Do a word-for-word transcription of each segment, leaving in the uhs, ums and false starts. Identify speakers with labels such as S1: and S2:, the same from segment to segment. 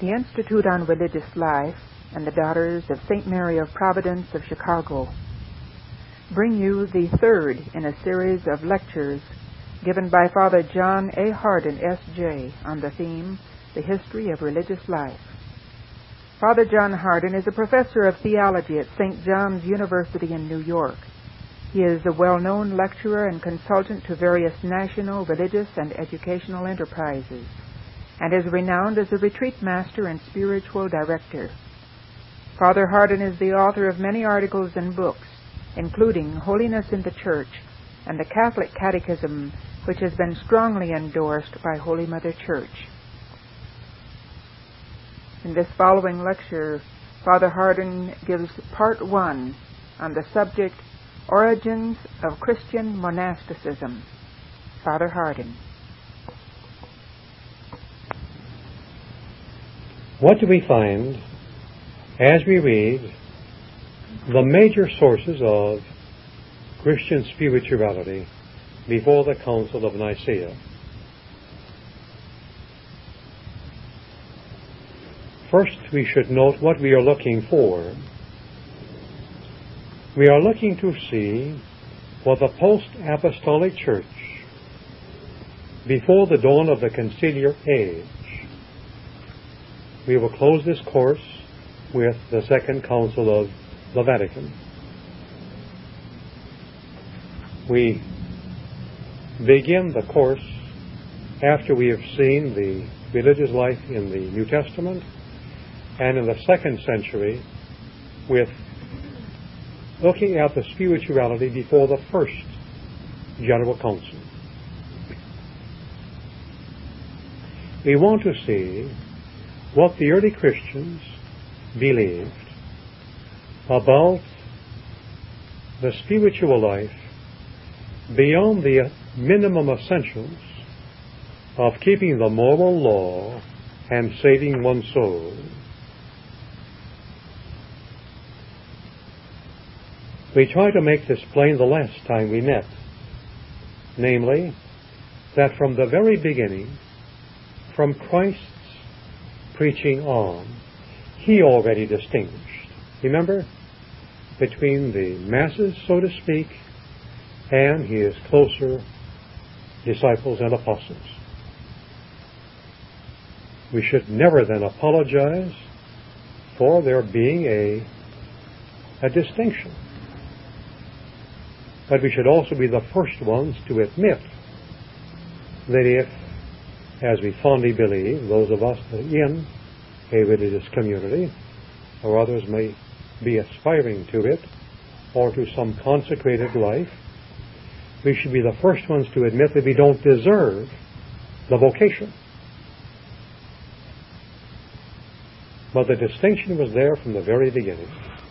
S1: the Institute on Religious Life and the Daughters of Saint Mary of Providence of Chicago bring you the third in a series of lectures given by Father John A. Hardin, S J, on the theme, The History of Religious Life. Father John Hardin is a professor of theology at Saint John's University in New York. He is a well-known lecturer and consultant to various national, religious, and educational enterprises, and is renowned as a retreat master and spiritual director. Father Hardin is the author of many articles and books, including Holiness in the Church and the Catholic Catechism, which has been strongly endorsed by Holy Mother Church. In this following lecture, Father Hardin gives part one on the subject, Origins of Christian Monasticism. Father Hardin.
S2: What do we find as we read the major sources of Christian spirituality before the Council of Nicaea? First, we should note what we are looking for. We are looking to see what the post-apostolic church, before the dawn of the conciliar age. We will close this course with the Second Council of the Vatican. We begin the course after we have seen the religious life in the New Testament and in the second century with looking at the spirituality before the first General Council. We want to see what the early Christians believed about the spiritual life beyond the minimum essentials of keeping the moral law and saving one's soul. We tried to make this plain the last time we met, namely, that from the very beginning, from Christ's preaching on, he already distinguished, remember, between the masses, so to speak, and his closer disciples and apostles. We should never then apologize for there being a, a distinction. But we should also be the first ones to admit that if, as we fondly believe, those of us that are in a religious community, or others may be aspiring to it, or to some consecrated life, we should be the first ones to admit that we don't deserve the vocation. But the distinction was there from the very beginning.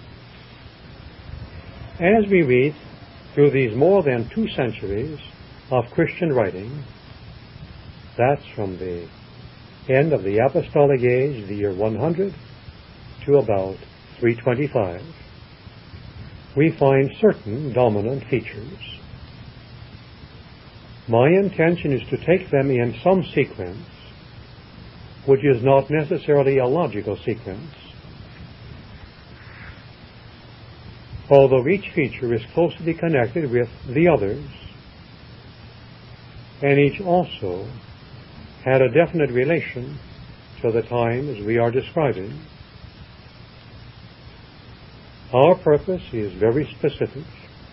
S2: As we read through these more than two centuries of Christian writing, that's from the end of the Apostolic Age, the year one hundred, to about three twenty-five, we find certain dominant features. My intention is to take them in some sequence, which is not necessarily a logical sequence, although each feature is closely connected with the others, and each also had a definite relation to the times we are describing. Our purpose is very specific: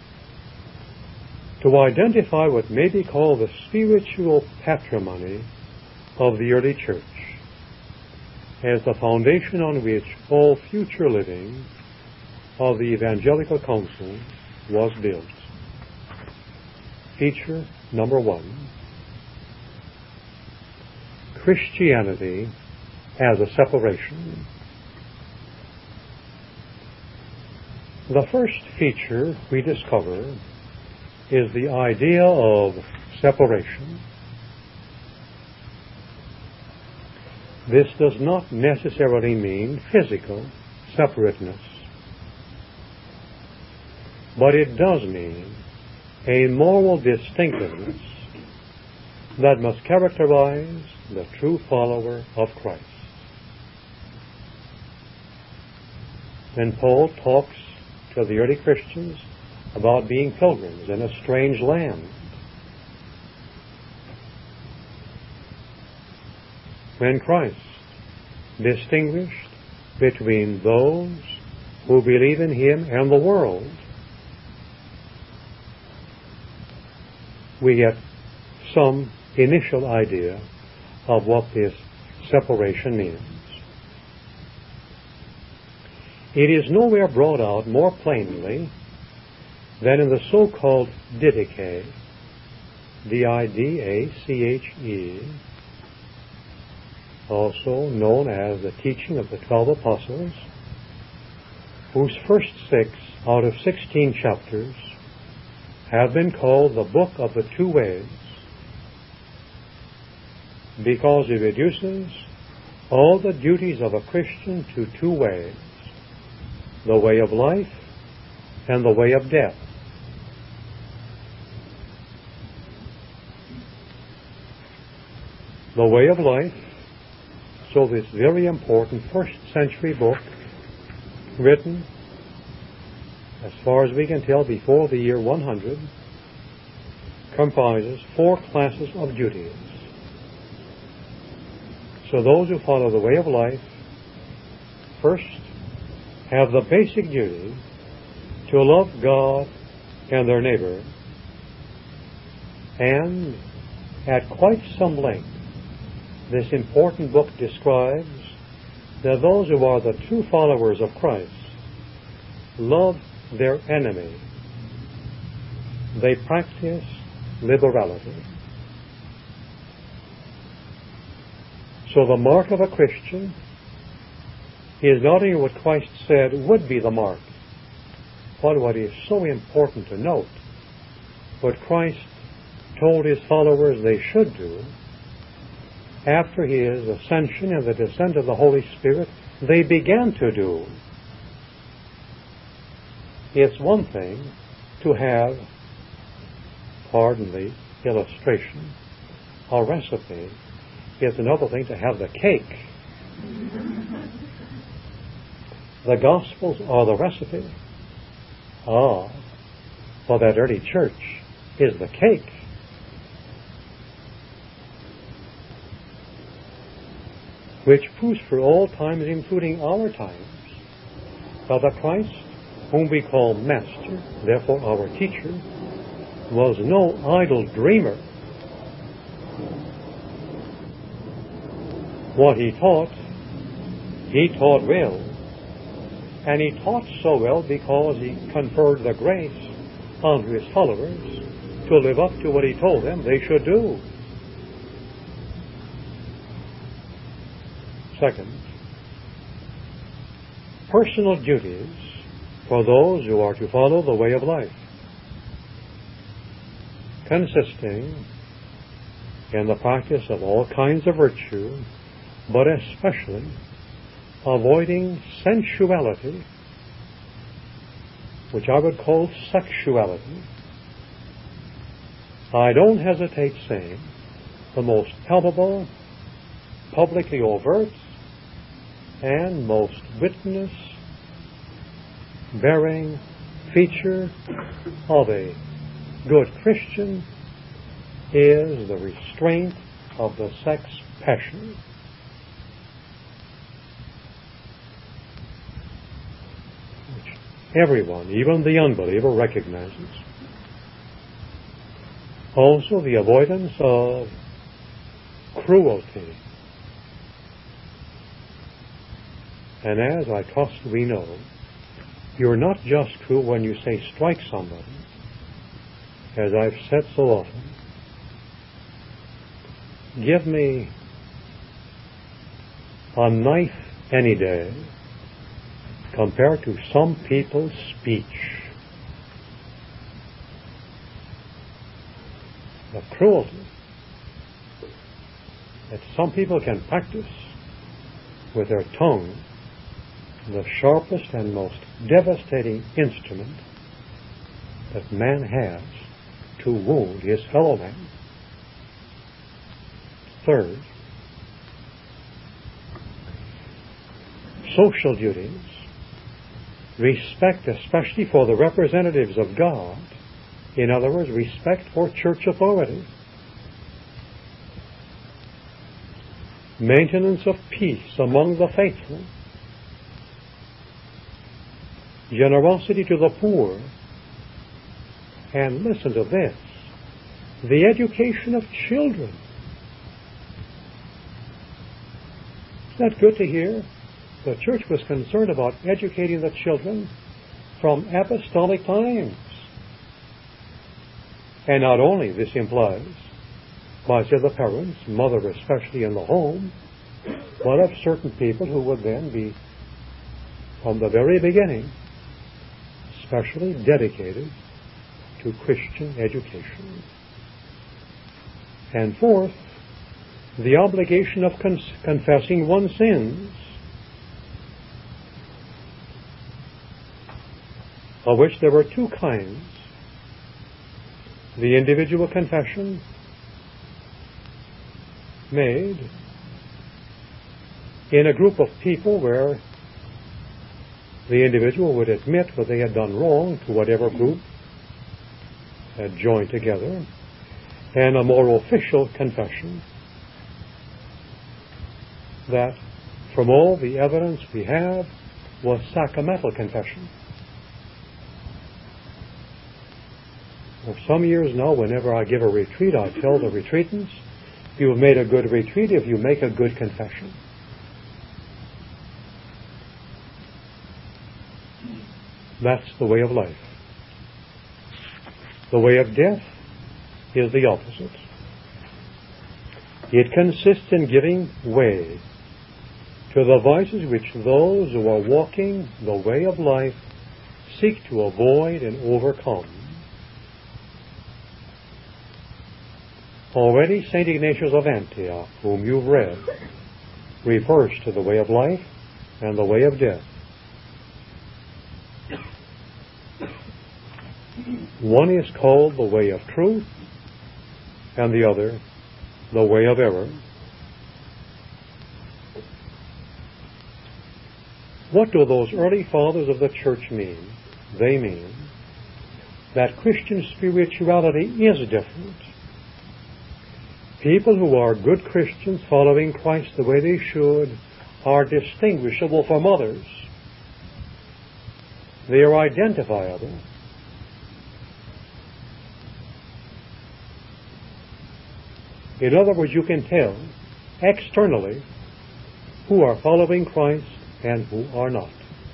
S2: to identify what may be called the spiritual patrimony of the early church as the foundation on which all future living of the evangelical council was built. Feature number one: Christianity as a separation. The first feature we discover is the idea of separation. This does not necessarily mean physical separateness, but it does mean a moral distinctiveness that must characterize the true follower of Christ. when Paul talks to the early Christians about being pilgrims in a strange land. When Christ distinguished between those who believe in Him and the world, we get some initial idea of what this separation means. It is nowhere brought out more plainly than in the so-called Didache, D I D A C H E, also known as the teaching of the twelve apostles, whose first six out of sixteen chapters have been called the Book of the Two Ways, because it reduces all the duties of a Christian to two ways: the way of life and the way of death. The way of life, so this very important first century book, written, as far as we can tell, before the year one hundred, comprises four classes of duties. So those who follow the way of life, first, have the basic duty to love God and their neighbor, and at quite some length, this important book describes that those who are the true followers of Christ love their enemy. They practice liberality. So the mark of a Christian is not only what Christ said would be the mark, but what is so important to note, what Christ told His followers they should do after His ascension and the descent of the Holy Spirit, they began to do. It's one thing to have, pardon the illustration, a recipe. It's another thing to have the cake. The Gospels are the recipe. Ah, for that early church is the cake. Which proves for all times, including our times, that the Christ, whom we call Master, therefore our teacher, was no idle dreamer. What He taught, He taught well. And He taught so well because He conferred the grace onto His followers to live up to what He told them they should do. Second, personal duties for those who are to follow the way of life, consisting in the practice of all kinds of virtue, but especially avoiding sensuality, which I would call sexuality. I don't hesitate saying the most palpable, publicly overt, and most witness-bearing feature of a good Christian is the restraint of the sex passion. Which everyone, even the unbeliever, recognizes. Also the avoidance of cruelty. And as I trust we know, you're not just cruel when you say strike somebody, as I've said so often. Give me a knife any day compared to some people's speech. The cruelty that some people can practice with their tongue, the sharpest and most devastating instrument that man has to wound his fellow man. Third, social duties respect especially for the representatives of God, in other words, respect for church authority, maintenance of peace among the faithful, generosity to the poor, and listen to this, the education of children. Isn't that good to hear? The church was concerned about educating the children from apostolic times. And not only this implies by say the parents, mother especially in the home, but of certain people who would then be, from the very beginning, specially dedicated to Christian education. And fourth, the obligation of con- confessing one's sins, of which there were two kinds. The individual confession made in a group of people where the individual would admit what they had done wrong to whatever group had joined together, and a more official confession that from all the evidence we have was sacramental confession. For some years now, whenever I give a retreat, I tell the retreatants, you have made a good retreat if you make a good confession. That's the way of life. The way of death is the opposite. It consists in giving way to the vices which those who are walking the way of life seek to avoid and overcome. Already Saint Ignatius of Antioch, whom you've read, refers to the way of life and the way of death. One is called the way of truth, and the other the way of error. What do those early fathers of the church mean? They mean that Christian spirituality is different. People who are good Christians following Christ the way they should are distinguishable from others. They are identifiable. In other words, you can tell externally who are following Christ and who are not.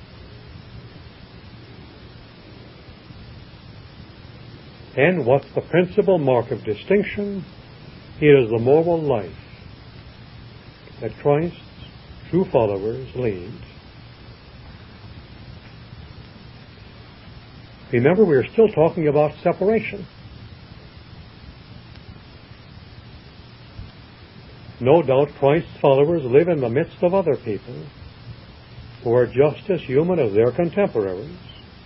S2: And what's the principal mark of distinction? It is the moral life that Christ's true followers lead. Remember, we're still talking about separation. No doubt Christ's followers live in the midst of other people who are just as human as their contemporaries,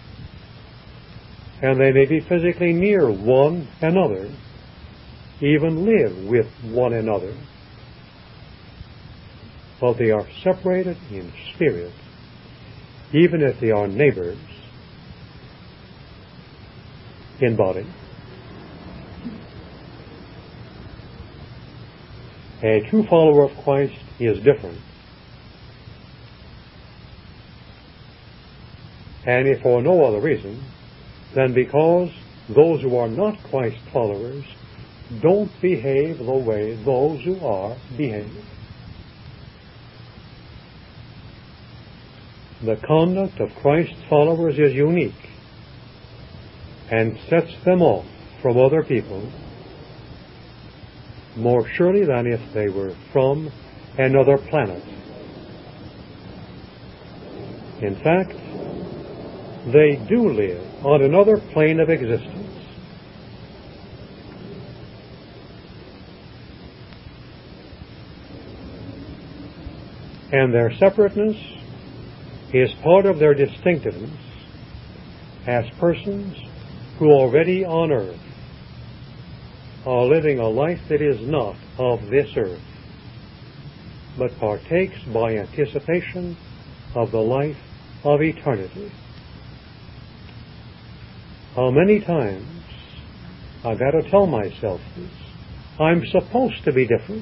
S2: and they may be physically near one another, even live with one another, but they are separated in spirit, even if they are neighbors in body. A true follower of Christ is different. And if for no other reason than because those who are not Christ followers don't behave the way those who are behave. The conduct of Christ's followers is unique and sets them off from other people more surely than if they were from another planet. In fact, they do live on another plane of existence. And their separateness is part of their distinctiveness as persons who already on earth are living a life that is not of this earth, but partakes by anticipation of the life of eternity. How many times I've had to tell myself this. I'm supposed to be different.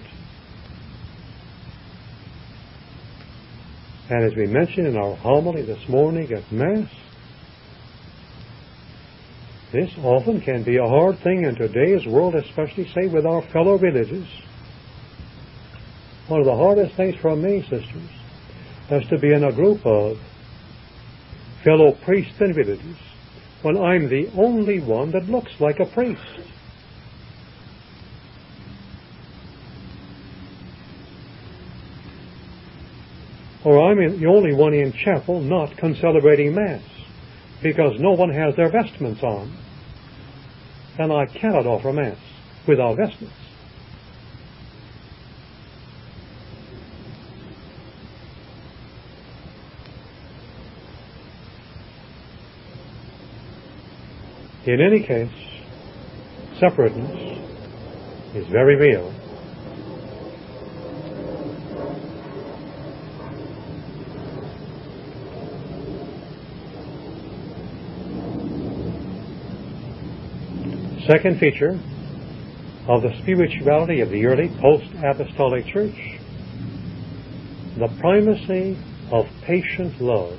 S2: And as we mentioned in our homily this morning at Mass, this often can be a hard thing in today's world, especially, say, with our fellow religious. One of the hardest things for me, sisters, is to be in a group of fellow priests and religious when I'm the only one that looks like a priest. Or I'm the only one in chapel not concelebrating Mass, because no one has their vestments on. And I cannot offer Mass without vestments. In any case, separateness is very real. Second feature of the spirituality of the early post-apostolic church, the primacy of patient love.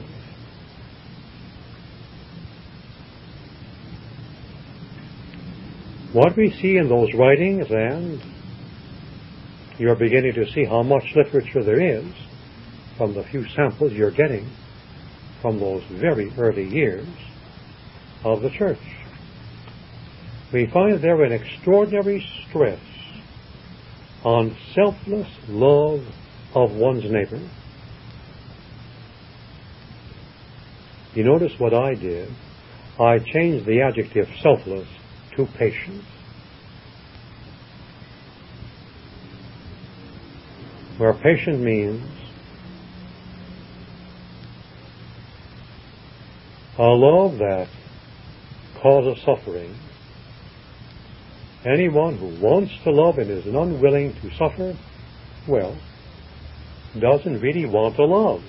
S2: What we see in those writings, and you're beginning to see how much literature there is from the few samples you're getting from those very early years of the church, we find there an extraordinary stress on selfless love of one's neighbor. You notice what I did? I changed the adjective selfless to patient. Where patient means a love that causes suffering. Anyone who wants to love and is unwilling to suffer, well, doesn't really want to love.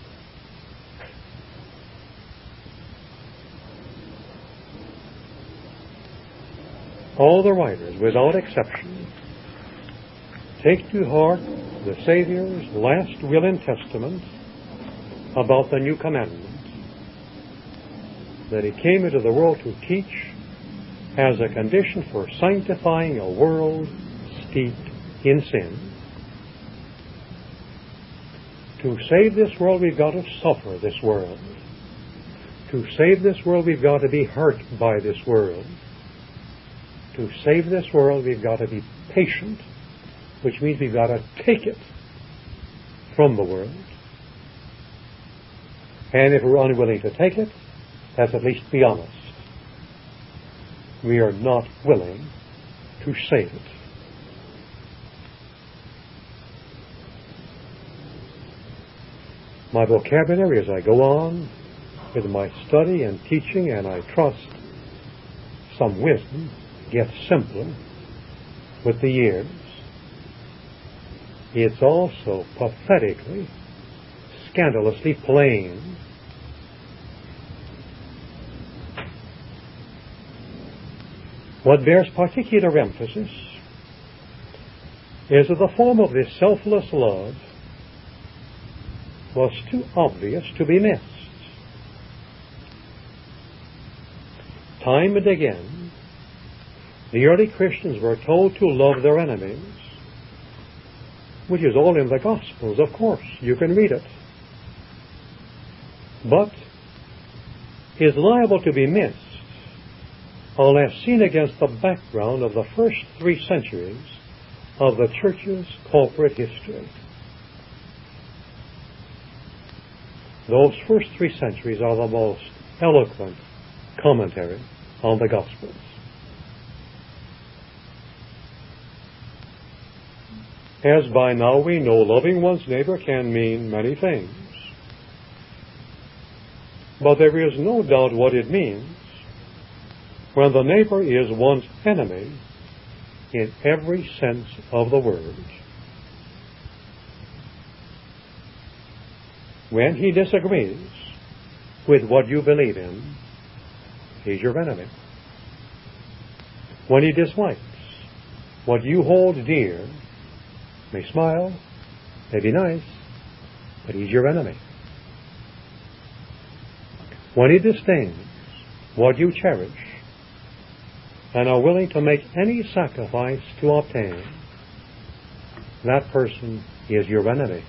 S2: All the writers, without exception, take to heart the Savior's last will and testament about the new commandment, that He came into the world to teach as a condition for sanctifying a world steeped in sin. To save this world, we've got to suffer this world. To save this world, we've got to be hurt by this world. To save this world, we've got to be patient, which means we've got to take it from the world. And if we're unwilling to take it, let's at least be honest. We are not willing to save it. My vocabulary as I go on with my study and teaching, and I trust some wisdom, gets simpler with the years. It's also pathetically, scandalously plain. What bears particular emphasis is that the form of this selfless love was too obvious to be missed. Time and again, the early Christians were told to love their enemies, which is all in the Gospels, of course. You can read it. But is liable to be missed unless seen against the background of the first three centuries of the Church's corporate history. Those first three centuries are the most eloquent commentary on the Gospels. As by now we know, loving one's neighbor can mean many things. But there is no doubt what it means when the neighbor is one's enemy in every sense of the word. When he disagrees with what you believe in, he's your enemy. When he dislikes what you hold dear, may smile, may be nice, but he's your enemy. When he disdains what you cherish and are willing to make any sacrifice to obtain, that person is your enemy.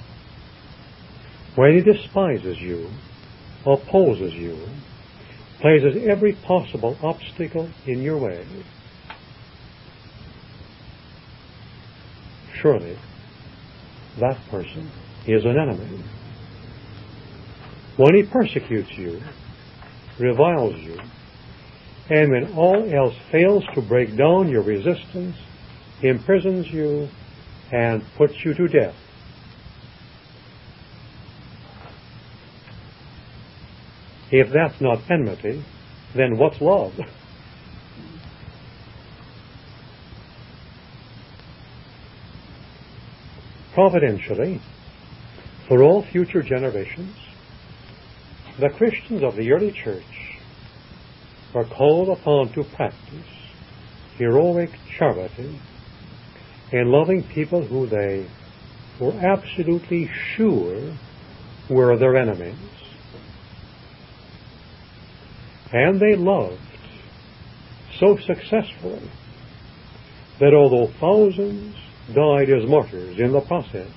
S2: When he despises you, opposes you, places every possible obstacle in your way, surely that person is an enemy. When he persecutes you, reviles you, and when all else fails to break down your resistance, imprisons you, and puts you to death, if that's not enmity, then what's love? Providentially, for all future generations, the Christians of the early church were called upon to practice heroic charity in loving people who they were absolutely sure were their enemies. And they loved so successfully that although thousands died as martyrs in the process,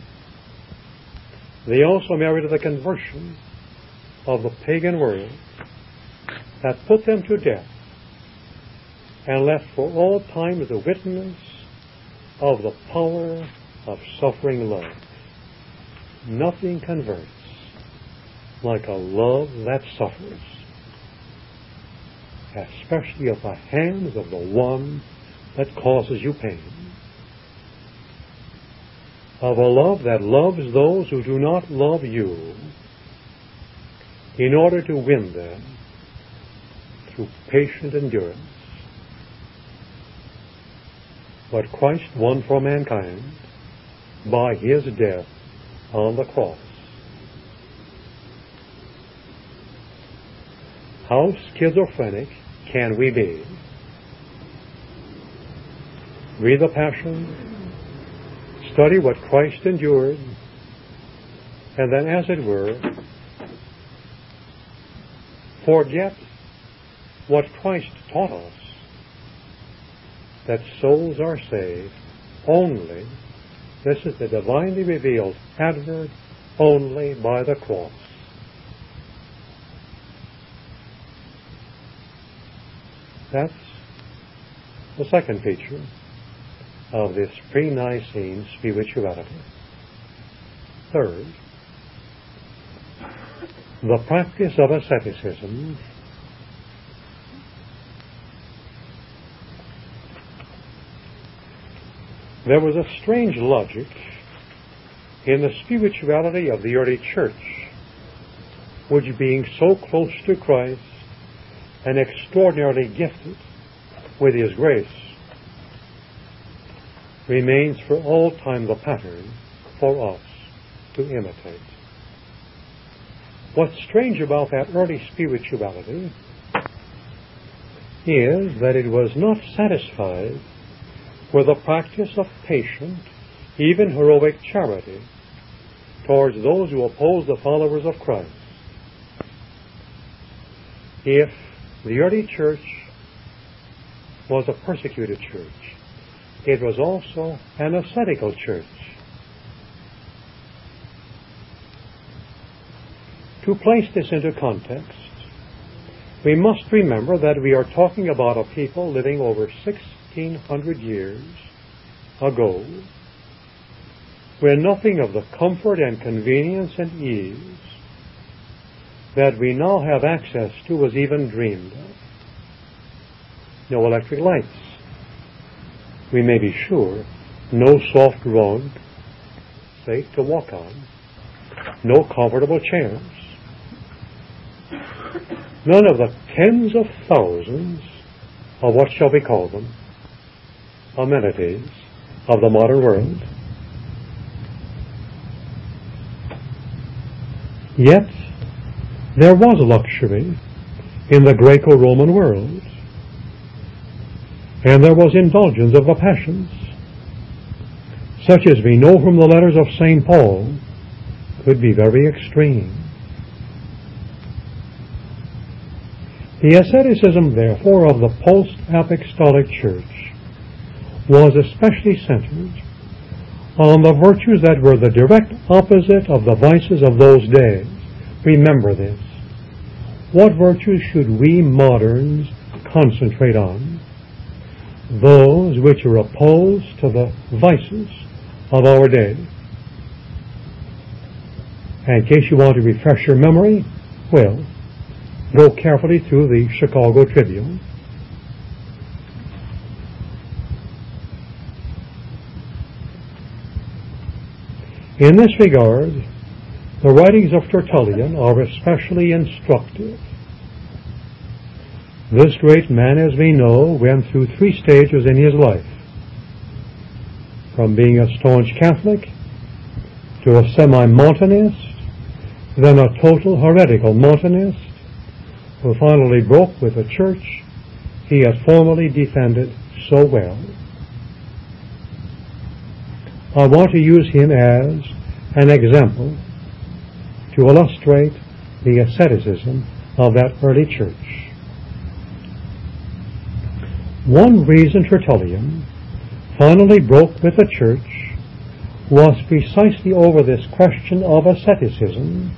S2: they also merited the conversion of the pagan world that put them to death and left for all time the witness of the power of suffering love. Nothing converts like a love that suffers, especially at the hands of the one that causes you pain. Of a love that loves those who do not love you in order to win them through patient endurance. What Christ won for mankind by his death on the cross. How schizophrenic can we be? Read the Passion, study what Christ endured, and then, as it were, forget what Christ taught us, that souls are saved only, this is the divinely revealed advert, only by the cross. That's the second feature of this pre-Nicene spirituality. Third, the practice of asceticism there was a strange logic in the spirituality of the early church, which, being so close to Christ and extraordinarily gifted with his grace, remains for all time the pattern for us to imitate. What's strange about that early spirituality is that it was not satisfied with the practice of patient, even heroic charity towards those who oppose the followers of Christ. If the early church was a persecuted church, it was also an ascetical church. To place this into context, we must remember that we are talking about a people living over sixteen hundred years ago, where nothing of the comfort and convenience and ease that we now have access to was even dreamed of. No electric lights. We may be sure no soft rug, say, to walk on. No comfortable chairs. None of the tens of thousands of what shall we call them, amenities of the modern world. Yet there was luxury in the Greco-Roman world. And there was indulgence of the passions, such as we know from the letters of Saint Paul, could be very extreme. The asceticism, therefore, of the post-apostolic church was especially centered on the virtues that were the direct opposite of the vices of those days. Remember this. What virtues should we moderns concentrate on? Those which are opposed to the vices of our day. And in case you want to refresh your memory, well, go carefully through the Chicago Tribune. In this regard, the writings of Tertullian are especially instructive. This great man, as we know, went through three stages in his life. From being a staunch Catholic to a semi-Montanist, then a total heretical Montanist, who finally broke with the church he had formerly defended so well. I want to use him as an example to illustrate the asceticism of that early church. One reason Tertullian finally broke with the church was precisely over this question of asceticism.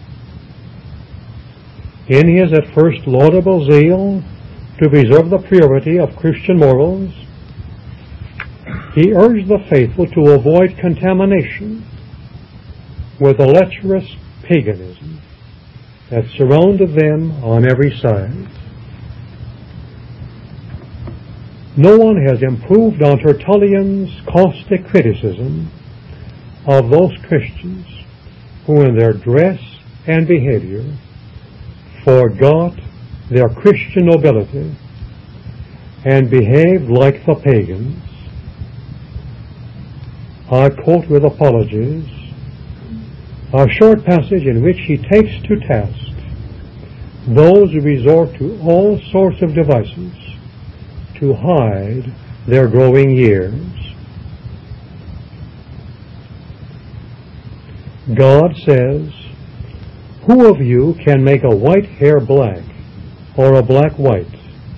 S2: In his at first laudable zeal to preserve the purity of Christian morals, he urged the faithful to avoid contamination with the lecherous paganism that surrounded them on every side. No one has improved on Tertullian's caustic criticism of those Christians who in their dress and behavior forgot their Christian nobility and behaved like the pagans. I quote with apologies a short passage in which he takes to task those who resort to all sorts of devices to hide their growing years. God says, "Who of you can make a white hair black or a black white?"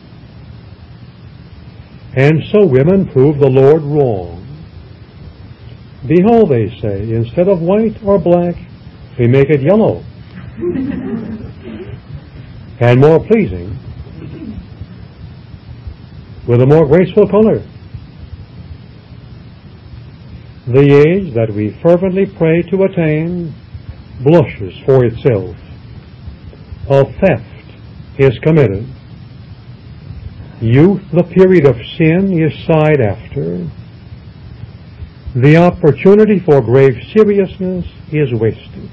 S2: And so women prove the Lord wrong. "Behold," they say, "instead of white or black, we make it yellow and more pleasing, with a more graceful color." The age that we fervently pray to attain blushes for itself. A theft is committed. Youth, the period of sin, is sighed after. The opportunity for grave seriousness is wasted.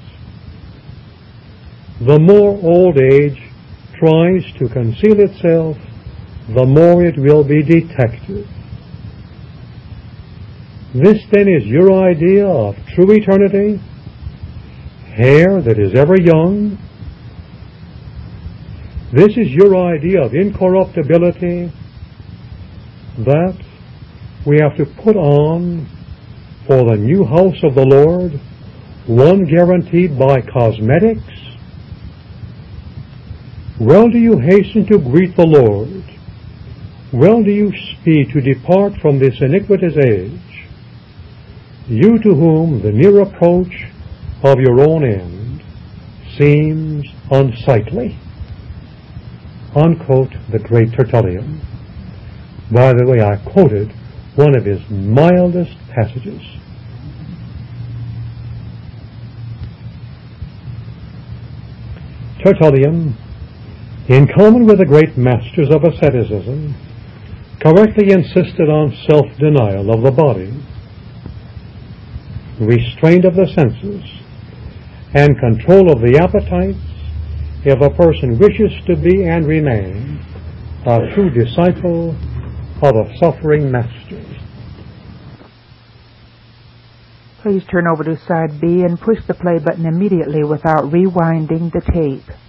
S2: The more old age tries to conceal itself, the more it will be detected. This then is your idea of true eternity? Hair that is ever young? This is your idea of incorruptibility? That we have to put on for the new house of the Lord, one guaranteed by cosmetics? Well do you hasten to greet the Lord. Well do you speed to depart from this iniquitous age, you to whom the near approach of your own end seems unsightly. Unquote the great Tertullian. By the way, I quoted one of his mildest passages. Tertullian, in common with the great masters of asceticism, correctly insisted on self-denial of the body, restraint of the senses, and control of the appetites if a person wishes to be and remain a true disciple of a suffering master.
S1: Please turn over to side B and push the play button immediately without rewinding the tape.